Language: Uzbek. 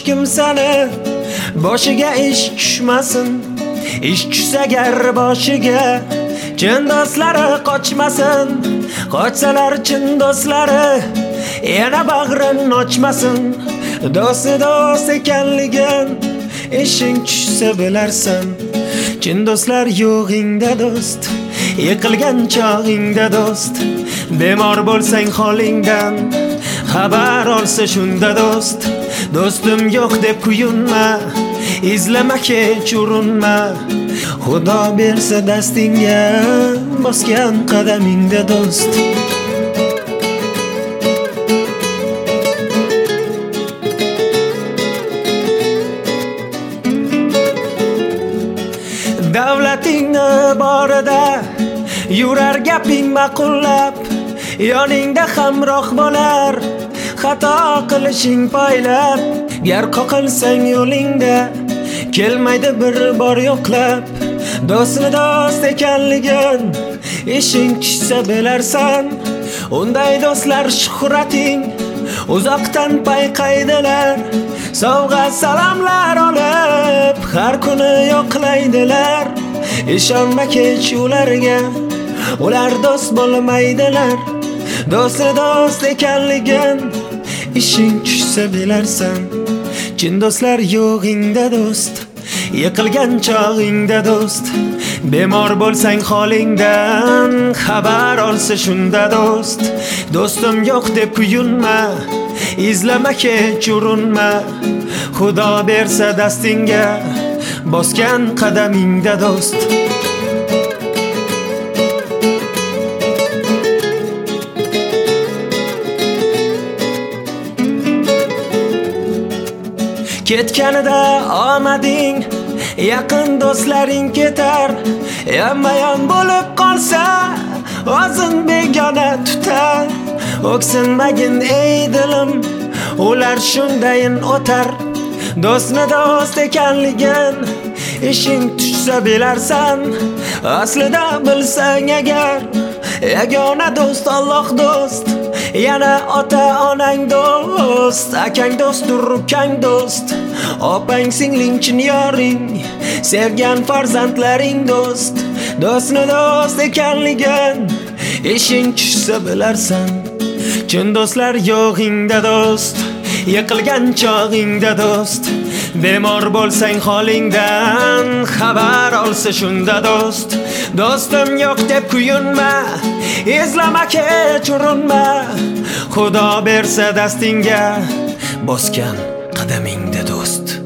kim seni boshiga ish tushmasin. Ish tushsa gar boshiga chin do'stlari qochmasin. Qochsalar chin do'stlari yana bag'rin ochmasin. Do'st ekanligin ishing tushsa bilarsan. Chin do'stlar yo'g'ingda do'st, yiqilgan chog'ingda do'st. Bemor bo'lsang holingdan xabar olsa shunda do'st. Do'stim yo'q deb kuyunma, izlama kech urinma. Xudo bersa dastingga bosgan qadamingda do'st. Davlatingni borida yurar gaping ma'qullab, yoningda hamroh bo'lar xato qilishing poylab. Gar qoqilsang yo'lingda kelmaydi bir bor yo'qlab. Do'stni do'st ekanligin ishing tushsa bilarsan. Unday do'stlar shuhrating uzoqdan payqaydilar. Sovg'a salomlar olib har kuni yo'qlaydilar. Ishonma kech ularga, ular do'st bo'lmaydilar. Do'stni do'st ekanligin ishing tushsa bilarsan. Chin do'stlar yo'g'ingda do'st, yiqilgan chog'ingda do'st. Bemor bo'lsang holingdan xabar olsa shunda do'st. Do'stim yo'q deb kuyunma, izlama kech urinma. Xudo bersa dastingga bosgan qadamingda do'st. Ketganida omading, yaqin do'stlaring ketar. Yonma-yon bo'lib qolsa o'zing begona tutar. O'ksinmagin ey dilim, ular shundayin o'tar. Do'stni do'st ekanligin ishing tushsa bilarsan. Aslida bilsang agar yagona do'st Alloh do'st. Yana ota onang do'st, akang do'stdir ukang do'st. Opang singling chin yoring, sevgan farzandlaring do'st. Do'stni do'st ekanligin ishing tushsa bilarsan. Chin do'stlar yo'g'ingda do'st, yiqilgan chog'ingda do'st. Bemor bo'lsang holingdan xabar olsa shunda do'st. Do'stim yo'q deb kuyunma, izlama kech urinma. Xudo bersa dastingga bosgan qadamingda do'st.